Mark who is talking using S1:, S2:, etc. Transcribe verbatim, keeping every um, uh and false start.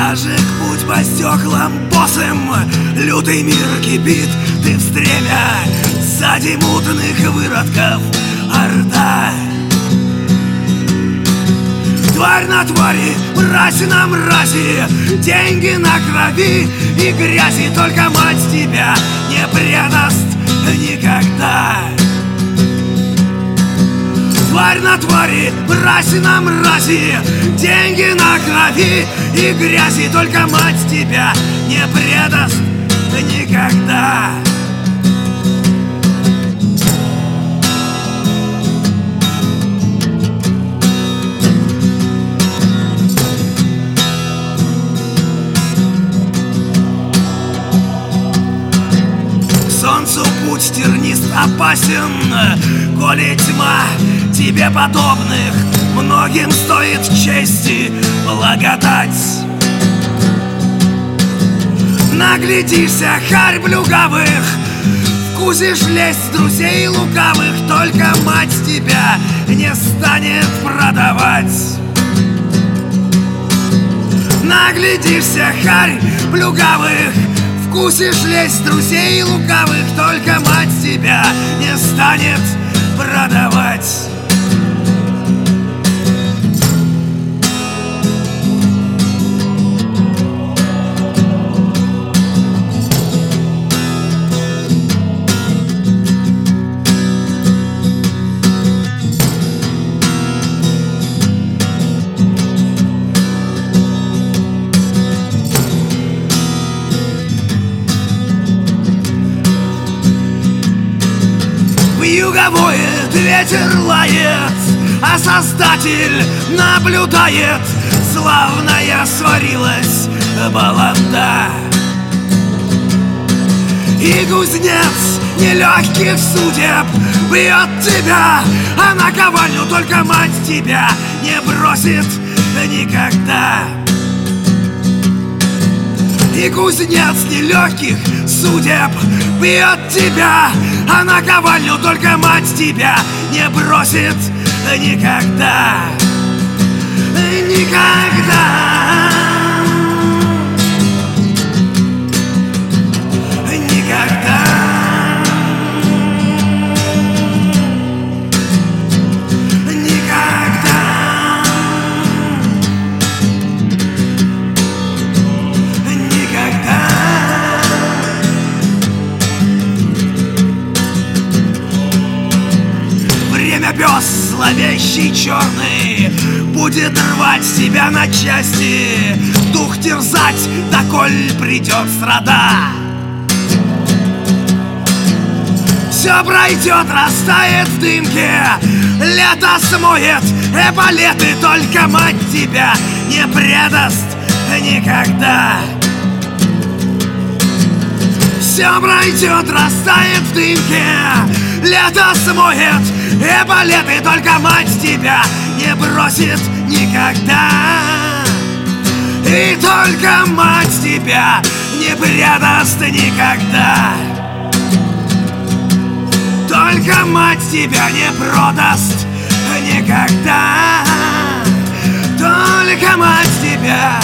S1: Стражик путь по стеклам босым, лютый мир кипит, ты в стремя. Сзади мутных выродков орда. Тварь на твари, мразь на мрази, деньги на крови и грязи. Только мать тебя не предаст никогда. Тварь на твари, мразь на мрази, деньги на крови и грязи. Только мать тебя не предаст никогда. Солнцу путь тернист опасен, коли тьма тебе подобных. Многим стоит чести благодать. Наглядишься, харь плюгавых, вкусишь лесть друзей лукавых. Только мать тебя не станет продавать. Наглядишься, харь плюгавых, вкусишь лесть друзей лукавых. Только мать тебя не станет продавать. Вьюга воет, ветер лает, а Создатель наблюдает. Славная сварилась баланда. И кузнец нелегких судеб бьет тебя, а на ковальню только мать тебя не бросит никогда. И кузнец нелегких судеб бьет тебя, а на ковальню только мать тебя не бросит никогда. Никогда. Никогда. Никогда. Никогда. Время пес зловещий черный будет рвать тебя на части, дух терзать, доколь придет страда. Все пройдет, растает в дымке, лето смоет эполеты. Только мать тебя не предаст никогда. Все пройдет, растает в дымке, лето смоет эполеты. Только мать тебя не бросит никогда. И только мать тебя не предаст никогда. Только мать тебя не продаст никогда. Только мать тебя